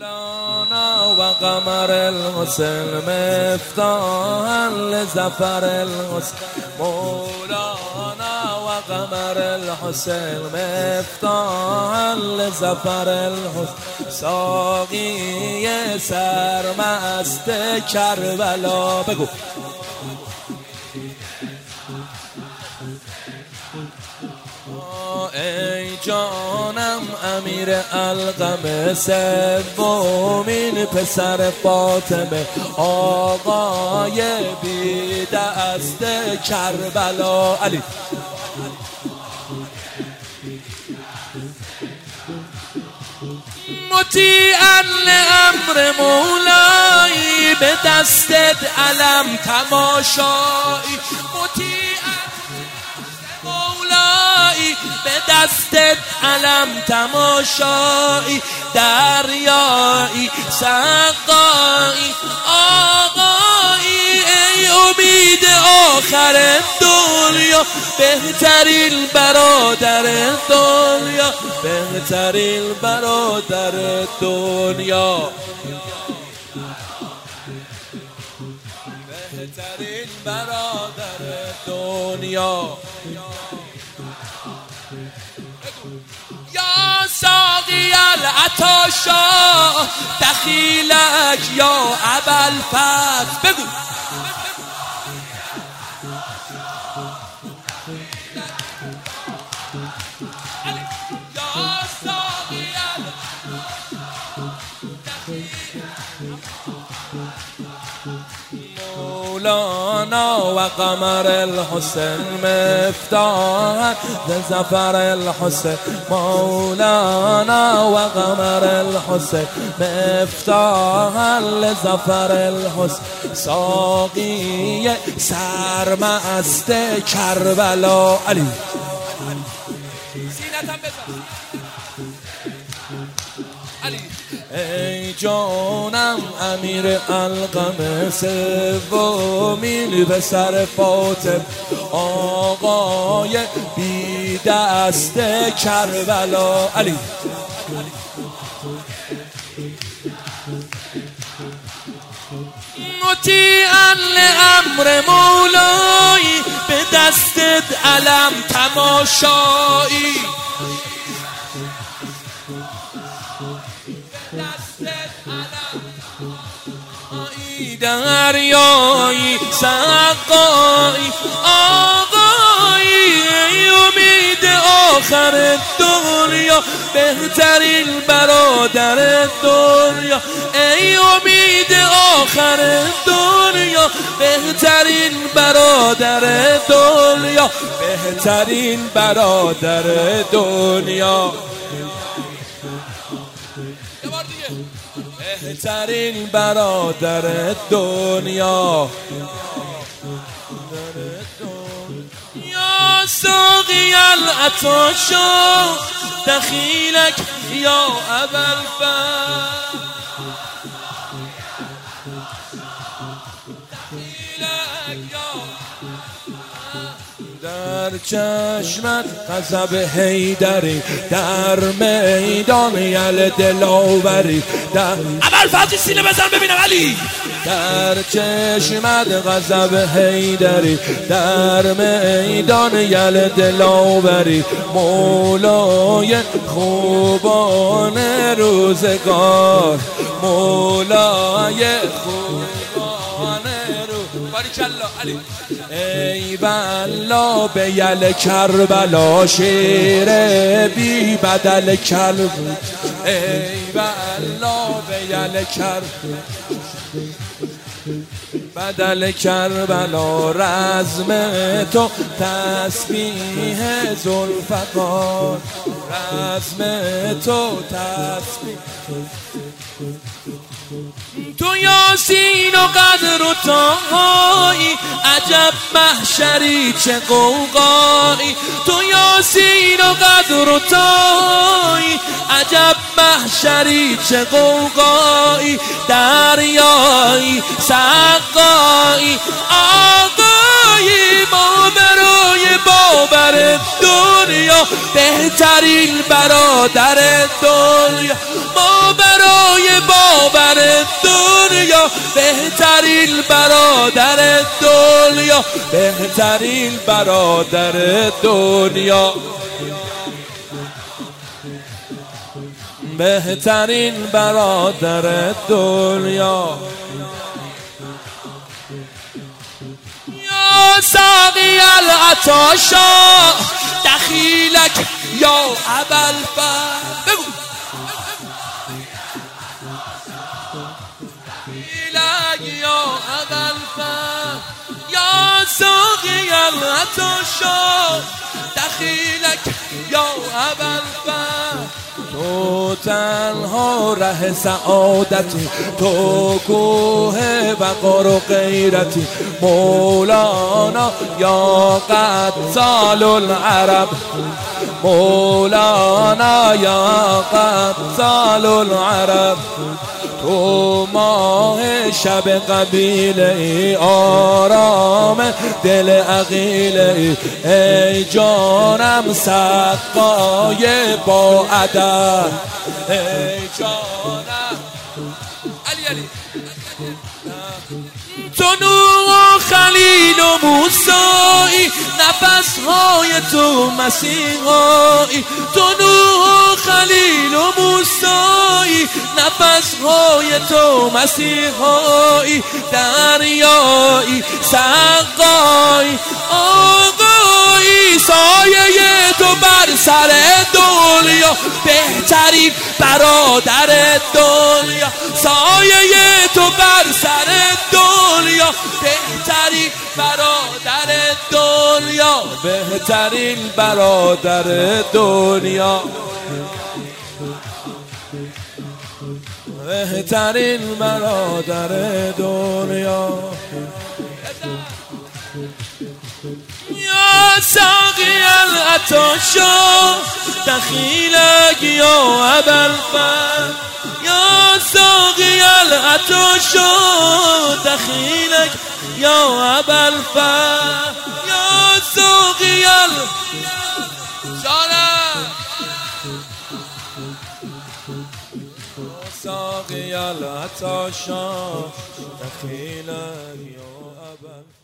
مولانا و قمر الحسن مفتاحا لظفر الحسن مولانا و قمر الحسن مفتاحا لظفر الحسن ساقی سرمست کربلا بگو ای جانم امیر علقمه سومین پسر فاطمه آقای بی دست کربلا علی مطیعا لامر مولایی به دستت علم تماشایی مطیعا مولایی به دستت علم تماشایی دریایی سقایی آقایی ای امید آخر دنیا بهترین برادر دنیا بهترین برادر دنیا بهترین برادر دنیا یا ساقی العطاشا دخیلک یا ابوالفتح بگو مولانا و قمر الحسن مفتاحا لظفر الحسن مولانا و قمر الحسن مفتاحا لظفر الحسن ساقی سرمست کربلا علی سینتم بزن علی ای جانم امیر علقمه سومین پسر فاطمه آقای بی دست کربلا علی مطیعا لامر مولایی به دستت علم تماشایی دریایی سقایی آقایی ای امید آخر دنیا بهترین برادر دنیا ای امید آخر دنیا بهترین برادر دنیا بهترین برادر دنیا بهترین برادر دنیا یا ساقی العطاشا دخیلک یا ابوالفتح در چشمت غضب حیدری در میدان یل دلاوری در ابوالفتح سینه بزن ببینم علی در چشمت غضب حیدری در میدان یل دلاوری مولای خوبان روزگار مولای خوبان باریکالله علی ای بلا به یل کربلا شیر بی بدل کلب ای بلا به یل بدل کربلا رزم تو تسبیح ذوالفقار رزم تو تسبیح تو یاسین و قدر و طاهایی عجب محشری چه قوقایی تو یاسین و قدر و طاهایی عجب محشری چه قوقایی دریایی سقایی آقایی ما برای باور دنیا بهترین برادر دنیا ما برای بهترین برادر دنیا، بهترین برادر دنیا، بهترین برادر دنیا. یا ساقی العطاشا دخیلک یا ابوالفضل، بگو دخیلک یا ابوالفضل، یا ساقی العطاشا دخیلک یا ابوالفضل. تو تنها ره سعادتی، تو کوه وقار و غیرتی، مولانا یا قتال العرب، مولانا یا قتال العرب. تو ماه شب قبیله ای، آرام دل عقیله ای، ای جانم سقای با ادب، ای جانم علی تو نوح و خلیل و موسی، نفسهای تو مسیحایی، تو نوح و خلیل و موسی، نفسهای تو مسیحایی، دریایی سقایی آقایی، سایه تو بر سر دنیا، بهترین برادر دنیا، سایه تو بر سر دنیا، بهترین برادر دنیا، بهترین برادر دنیا، بهترین برادر دنیا. یا ساقی العطاشا دخیلک یا ابوالفضل، یا ساقی العطاشا دخیلک یا ابوالفضل، یا ساقی ساقي العطاشا دخيلك يا أبا